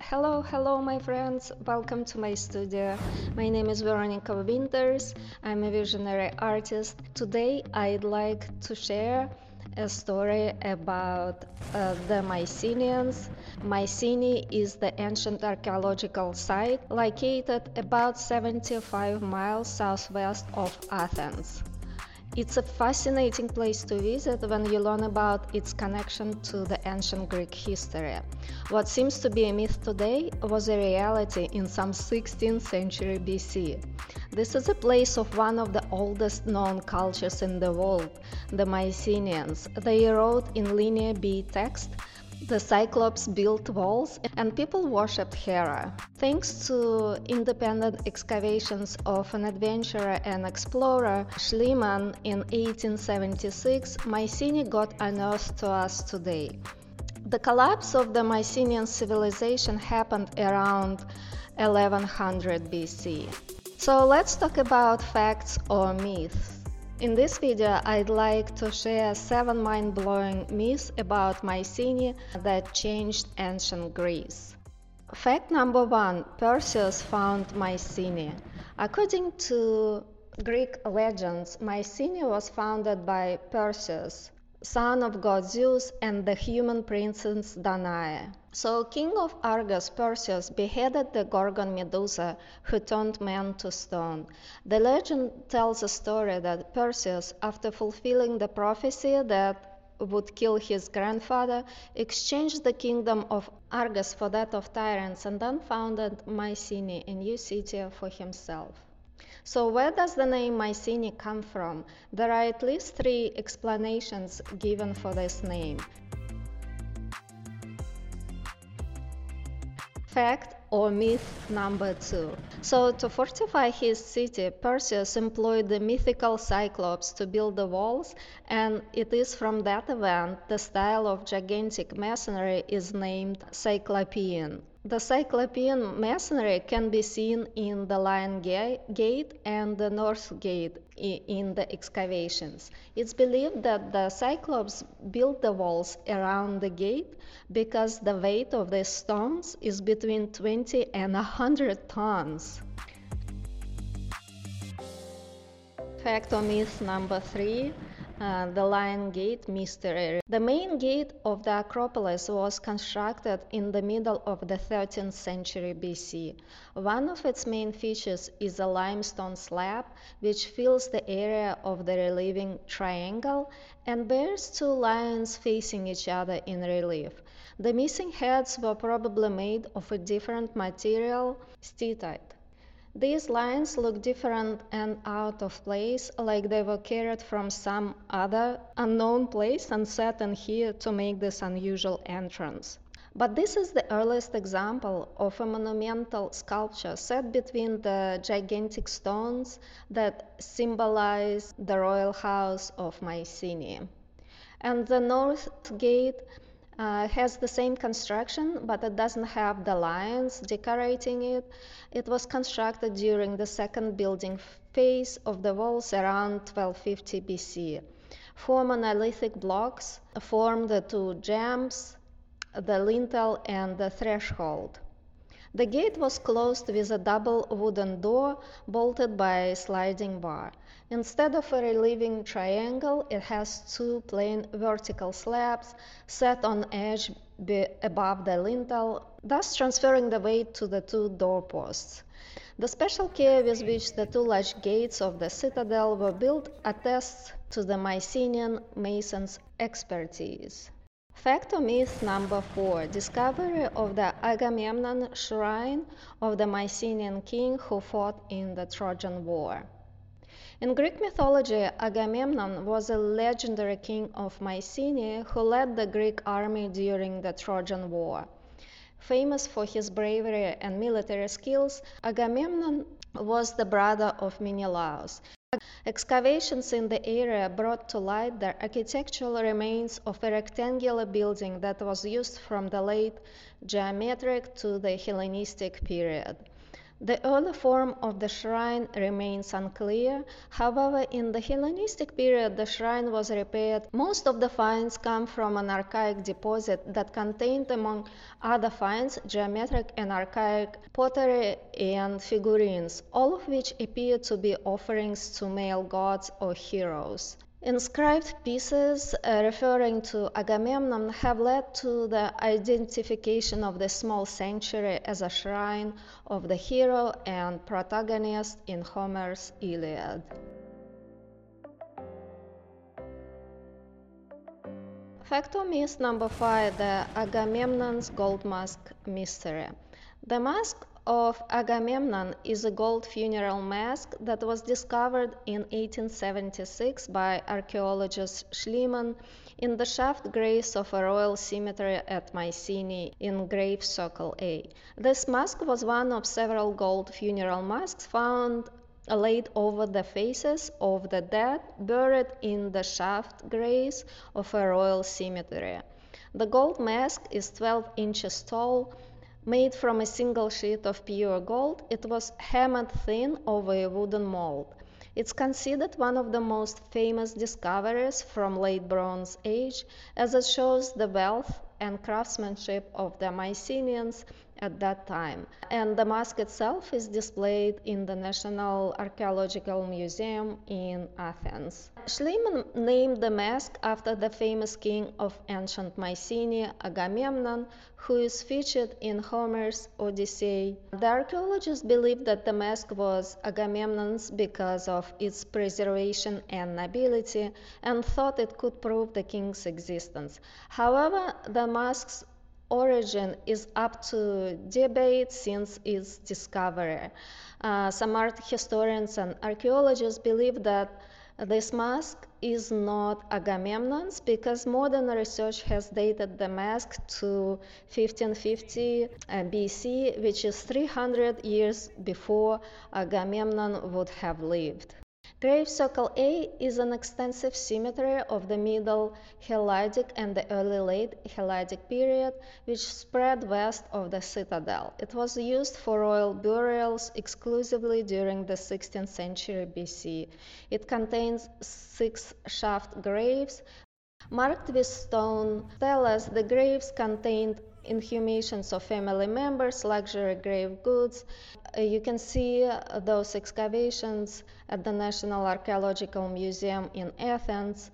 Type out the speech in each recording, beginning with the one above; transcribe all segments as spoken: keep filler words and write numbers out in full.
Hello, hello, my friends. Welcome to my studio. My name is Veronica Winters. I'm a visionary artist. Today, I'd like to share a story about uh, the Mycenaeans. Mycenae is the ancient archaeological site located about seventy-five miles southwest of Athens. It's a fascinating place to visit when you learn about its connection to the ancient Greek history. What seems to be a myth today was a reality in some sixteenth century B C. This is a place of one of the oldest known cultures in the world, the Mycenaeans. They wrote in Linear B text. The Cyclops built walls and people worshipped Hera. Thanks to independent excavations of an adventurer and explorer, Schliemann, in eighteen seventy-six, Mycenae got unearthed to us today. The collapse of the Mycenaean civilization happened around eleven hundred B C. So let's talk about facts or myths. In this video, I'd like to share seven mind-blowing myths about Mycenae that changed ancient Greece. Fact number one, Perseus found Mycenae. According to Greek legends, Mycenae was founded by Perseus, son of god Zeus, and the human princess Danae. So king of Argos, Perseus, beheaded the Gorgon Medusa, who turned men to stone. The legend tells a story that Perseus, after fulfilling the prophecy that would kill his grandfather, exchanged the kingdom of Argos for that of Tyrants and then founded Mycenae, a new city for himself. So where does the name Mycenae come from? There are at least three explanations given for this name. Fact or myth number two. So to fortify his city, Perseus employed the mythical Cyclops to build the walls, and it is from that event the style of gigantic masonry is named Cyclopean. The Cyclopean masonry can be seen in the Lion Gate and the North Gate in the excavations. It's believed that the Cyclops built the walls around the gate because the weight of the stones is between twenty and one hundred tons. Fact or myth number three. Uh, the Lion Gate mystery. The main gate of the Acropolis was constructed in the middle of the thirteenth century B C. One of its main features is a limestone slab which fills the area of the relieving triangle and bears two lions facing each other in relief. The missing heads were probably made of a different material, steatite. These lines look different and out of place, like they were carried from some other unknown place and set in here to make this unusual entrance. But this is the earliest example of a monumental sculpture set between the gigantic stones that symbolize the royal house of Mycenae. And the North Gate Uh, has the same construction, but it doesn't have the lions decorating it. It was constructed during the second building phase of the walls around twelve fifty B C. Four monolithic blocks form the two jambs, the lintel, and the threshold. The gate was closed with a double wooden door bolted by a sliding bar. Instead of a relieving triangle, it has two plain vertical slabs set on edge above the lintel, thus transferring the weight to the two doorposts. The special care with which the two large gates of the citadel were built attests to the Mycenaean masons' expertise. Fact or myth number four. Discovery of the Agamemnon shrine of the Mycenaean king who fought in the Trojan War. In Greek mythology, Agamemnon was a legendary king of Mycenae who led the Greek army during the Trojan War. Famous for his bravery and military skills, Agamemnon was the brother of Menelaus. Excavations in the area brought to light the architectural remains of a rectangular building that was used from the late geometric to the Hellenistic period. The early form of the shrine remains unclear. However, in the Hellenistic period, the shrine was repaired. Most of the finds come from an archaic deposit that contained, among other finds, geometric and archaic pottery and figurines, all of which appear to be offerings to male gods or heroes. Inscribed pieces uh, referring to Agamemnon have led to the identification of the small sanctuary as a shrine of the hero and protagonist in Homer's Iliad. Fact or myth number five, the Agamemnon's gold mask mystery. The mask of Agamemnon is a gold funeral mask that was discovered in eighteen seventy-six by archaeologist Schliemann in the shaft graves of a royal cemetery at Mycenae in Grave Circle A. This mask was one of several gold funeral masks found laid over the faces of the dead buried in the shaft graves of a royal cemetery. The gold mask is twelve inches tall. Made from a single sheet of pure gold, it was hammered thin over a wooden mold. It's considered one of the most famous discoveries from late Bronze Age, as it shows the wealth and craftsmanship of the Mycenaeans at that time. And the mask itself is displayed in the National Archaeological Museum in Athens. Schliemann named the mask after the famous king of ancient Mycenae, Agamemnon, who is featured in Homer's Odyssey. The archaeologists believe that the mask was Agamemnon's because of its preservation and nobility, and thought it could prove the king's existence. However, the mask's origin is up to debate since its discovery. Uh, some art historians and archaeologists believe that this mask is not Agamemnon's because modern research has dated the mask to fifteen fifty B C, which is three hundred years before Agamemnon would have lived. Grave Circle A is an extensive cemetery of the Middle Helladic and the early Late Helladic period, which spread west of the citadel. It was used for royal burials exclusively during the sixteenth century B C. It contains six shaft graves marked with stone stelas. The graves contained inhumations of family members, luxury grave goods. Uh, you can see uh, those excavations at the National Archaeological Museum in Athens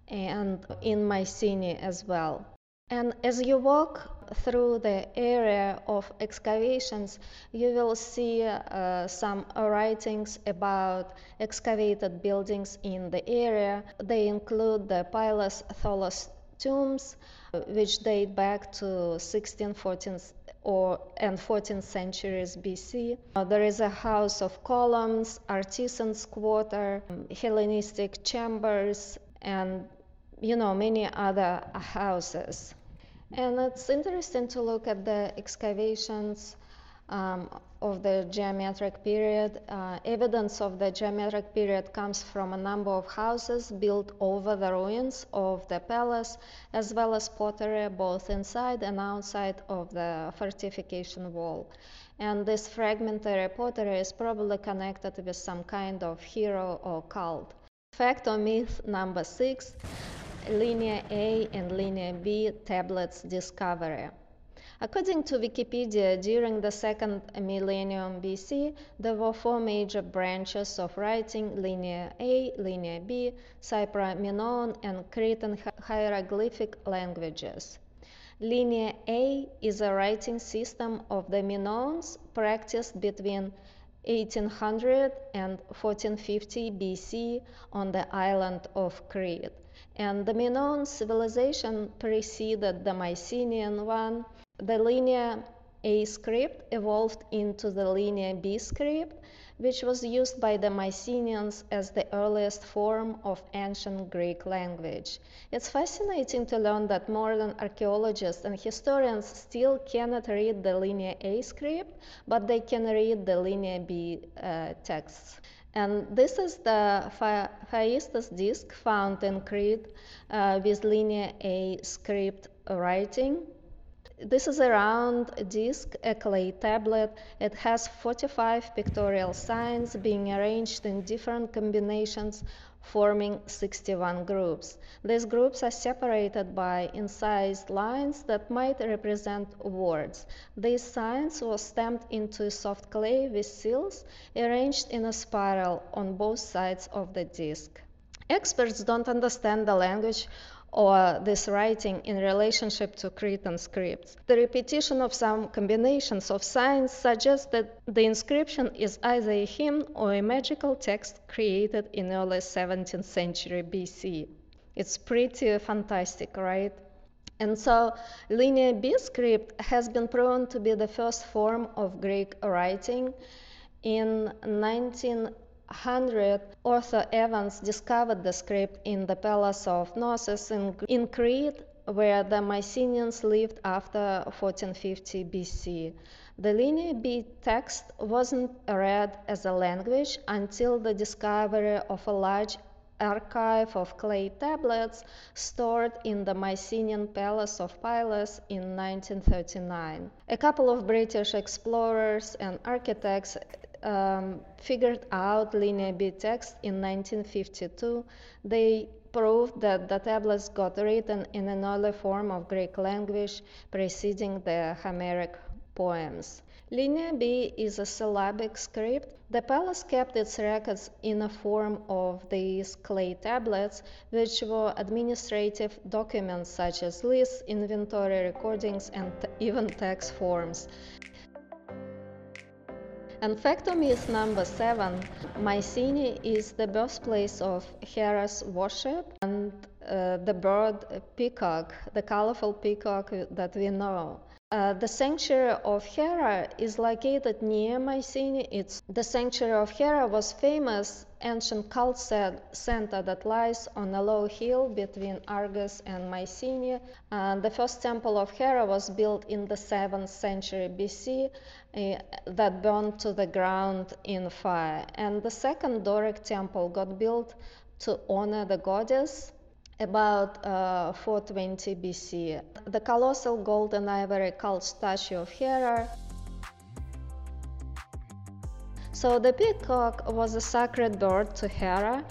and in Mycenae as well. And as you walk through the area of excavations, you will see uh, some writings about excavated buildings in the area. They include the Pylos Tholos tombs, which date back to sixteenth, fourteenth, or and fourteenth centuries B C. Uh, there is a house of columns, artisans' quarter, Hellenistic chambers, and you know many other houses. And it's interesting to look at the excavations um, of the geometric period. Uh, evidence of the geometric period comes from a number of houses built over the ruins of the palace, as well as pottery both inside and outside of the fortification wall. And this fragmentary pottery is probably connected with some kind of hero or cult. Fact or myth number six, Linear A and Linear B tablets discovery. According to Wikipedia, during the second millennium B C, there were four major branches of writing: Linear A, Linear B, Cypro-Minoan, and Cretan hieroglyphic languages. Linear A is a writing system of the Minoans practiced between eighteen hundred and fourteen fifty B C on the island of Crete. And the Minoan civilization preceded the Mycenaean one. The Linear A script evolved into the Linear B script, which was used by the Mycenaeans as the earliest form of ancient Greek language. It's fascinating to learn that modern archaeologists and historians still cannot read the Linear A script, but they can read the Linear B uh, texts. And this is the Phaistos disc found in Crete uh, with Linear A script writing. This is a round disc, a clay tablet. It has forty-five pictorial signs being arranged in different combinations, forming sixty-one groups. These groups are separated by incised lines that might represent words. These signs were stamped into soft clay with seals arranged in a spiral on both sides of the disc. Experts don't understand the language or this writing in relationship to Cretan scripts. The repetition of some combinations of signs suggests that the inscription is either a hymn or a magical text created in early seventeenth century B C. It's pretty fantastic, right? And so Linear B script has been proven to be the first form of Greek writing. In nineteen hundred, Arthur Evans discovered the script in the palace of Knossos in, in Crete, where the Mycenaeans lived after fourteen fifty B C. The Linear B text wasn't read as a language until the discovery of a large archive of clay tablets stored in the Mycenaean palace of Pylos in nineteen thirty-nine. A couple of British explorers and architects Um, figured out Linear B text in nineteen fifty-two. They proved that the tablets got written in an early form of Greek language preceding the Homeric poems. Linear B is a syllabic script. The palace kept its records in a form of these clay tablets, which were administrative documents such as lists, inventory recordings, and even tax forms. And factor myth number seven, Mycenae is the birthplace of Hera's worship and uh, the bird peacock, the colorful peacock that we know. Uh, the sanctuary of Hera is located near Mycenae. It's, the sanctuary of Hera was famous ancient cult center that lies on a low hill between Argos and Mycenae. Uh, the first temple of Hera was built in the seventh century B C uh, that burned to the ground in fire. And the second Doric temple got built to honor the goddess about uh, four twenty B C. The colossal gold and ivory cult statue of Hera. So the peacock was a sacred bird to Hera.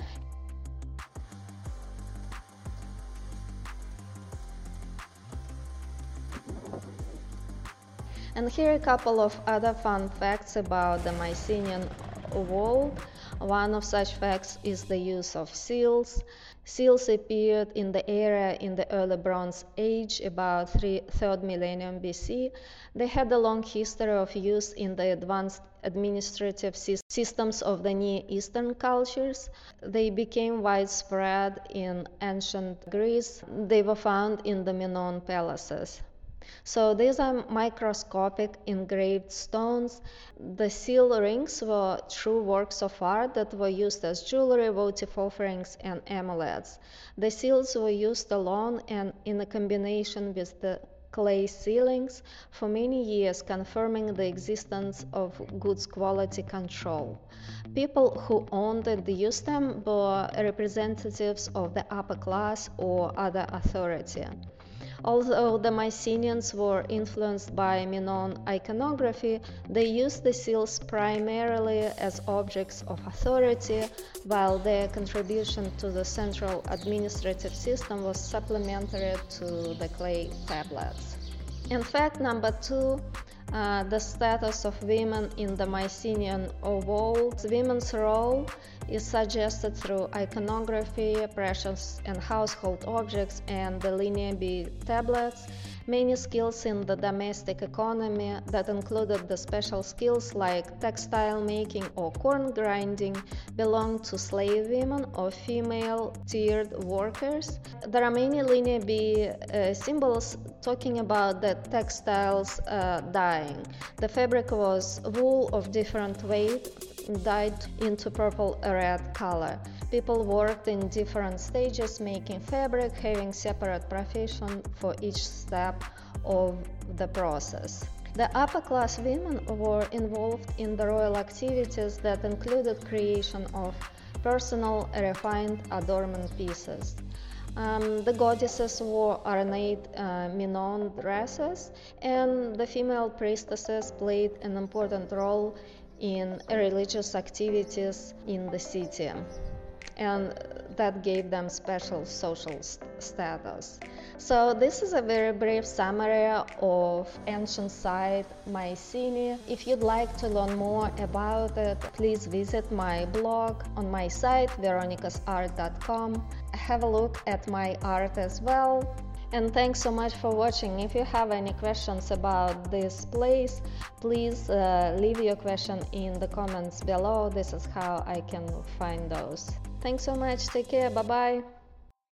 And here are a couple of other fun facts about the Mycenaean world. One of such facts is the use of seals. Seals appeared in the area in the early Bronze Age, about third millennium B C. They had a long history of use in the advanced administrative systems of the Near Eastern cultures. They became widespread in ancient Greece. They were found in the Minoan palaces. So these are microscopic engraved stones. The seal rings were true works of art that were used as jewelry, votive offerings, and amulets. The seals were used alone and in a combination with the clay sealings for many years, confirming the existence of goods quality control. People who owned and used them were representatives of the upper class or other authority. Although the Mycenaeans were influenced by Minoan iconography, they used the seals primarily as objects of authority, while their contribution to the central administrative system was supplementary to the clay tablets. In fact, number two, uh, the status of women in the Mycenaean world. Women's role is suggested through iconography, precious and household objects, and the Linear B tablets. Many skills in the domestic economy that included the special skills like textile making or corn grinding belonged to slave women or female tiered workers. There are many Linear B uh, symbols talking about the textiles uh, dyeing. The fabric was wool of different weight dyed into purple red color. People worked in different stages making fabric, having separate profession for each step of the process. The upper class women were involved in the royal activities that included creation of personal refined adornment pieces. Um, the goddesses wore ornate uh, Minoan dresses, and the female priestesses played an important role in religious activities in the city, and that gave them special social st- status. So this is a very brief summary of ancient site Mycenae. If you'd like to learn more about it, please visit my blog on my site veronicas art dot com. Have a look at my art as well. And thanks so much for watching. If you have any questions about this place, please uh, leave your question in the comments below. This is how I can find those. Thanks so much. Take care. Bye bye.